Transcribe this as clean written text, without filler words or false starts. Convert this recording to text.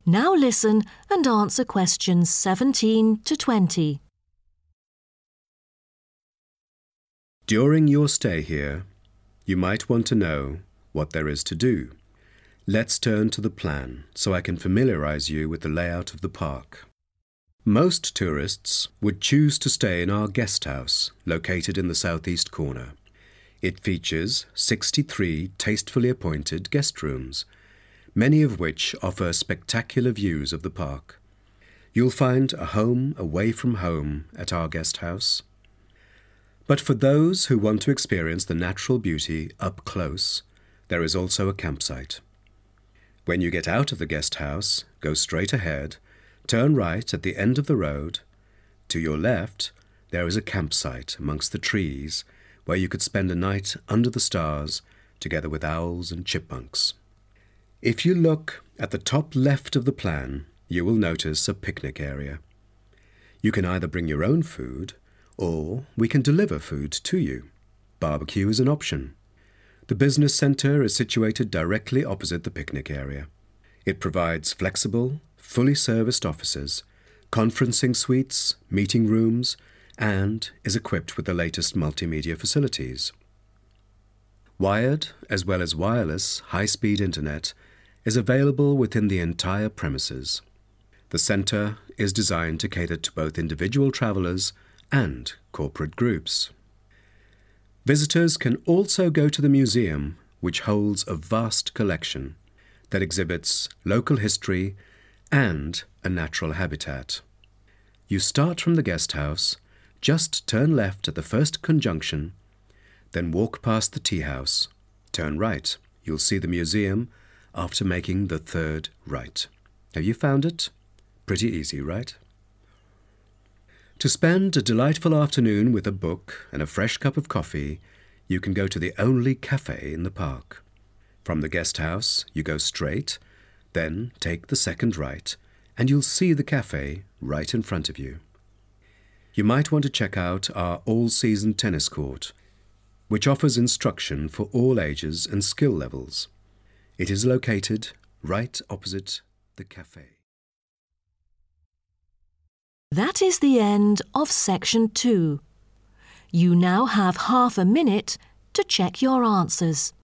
Now listen and answer questions 17 to 20. During your stay here, you might want to know what there is to do. Let's turn to the plan so I can familiarize you with the layout of the park. Most tourists would choose to stay in our guest house, located in the southeast corner. It features 63 tastefully appointed guest rooms, many of which offer spectacular views of the park. You'll find a home away from home at our guest house. But for those who want to experience the natural beauty up close, there is also a campsite. When you get out of the guest house, go straight ahead, turn right at the end of the road. To your left, there is a campsite amongst the trees where you could spend a night under the stars together with owls and chipmunks. If you look at the top left of the plan, you will notice a picnic area. You can either bring your own food, or we can deliver food to you. Barbecue is an option. The business centre is situated directly opposite the picnic area. It provides flexible, fully serviced offices, conferencing suites, meeting rooms, and is equipped with the latest multimedia facilities. Wired, as well as wireless, high-speed internet is available within the entire premises. The centre is designed to cater to both individual travellers and corporate groups. Visitors can also go to the museum, which holds a vast collection that exhibits local history and a natural habitat. You start from the guest house, just turn left at the first conjunction, then walk past the tea house. Turn right. You'll see the museum after making the third right. Have you found it? Pretty easy, right? To spend a delightful afternoon with a book and a fresh cup of coffee, you can go to the only cafe in the park. From the guest house, you go straight, then take the second right, and you'll see the cafe right in front of you. You might want to check out our all-season tennis court, which offers instruction for all ages and skill levels. It is located right opposite the cafe. That is the end of section 2. You now have half a minute to check your answers.